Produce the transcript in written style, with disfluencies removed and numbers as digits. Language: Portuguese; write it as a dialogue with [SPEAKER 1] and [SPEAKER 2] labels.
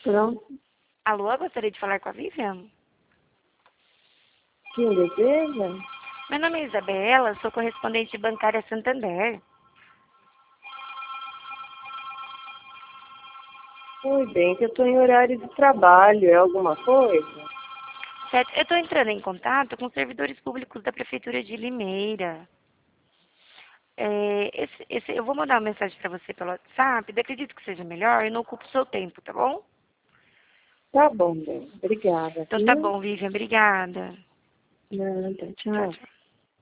[SPEAKER 1] Pronto.
[SPEAKER 2] Alô, gostaria de falar com a Vivian?
[SPEAKER 1] Quem deseja?
[SPEAKER 2] Meu nome é Isabela, sou correspondente bancária Santander.
[SPEAKER 1] Oi, bem, que eu estou em horário de trabalho. É alguma coisa?
[SPEAKER 2] Certo, eu estou entrando em contato com servidores públicos da Prefeitura de Limeira. Eu vou mandar uma mensagem para você pelo WhatsApp, acredito que seja melhor, eu não ocupo o seu tempo, tá bom?
[SPEAKER 1] Tá bom, bem. Obrigada,
[SPEAKER 2] Então tá
[SPEAKER 1] viu?
[SPEAKER 2] bom, Vivian, obrigada.
[SPEAKER 1] Nada,
[SPEAKER 2] Tchau,
[SPEAKER 1] tchau.
[SPEAKER 2] tchau.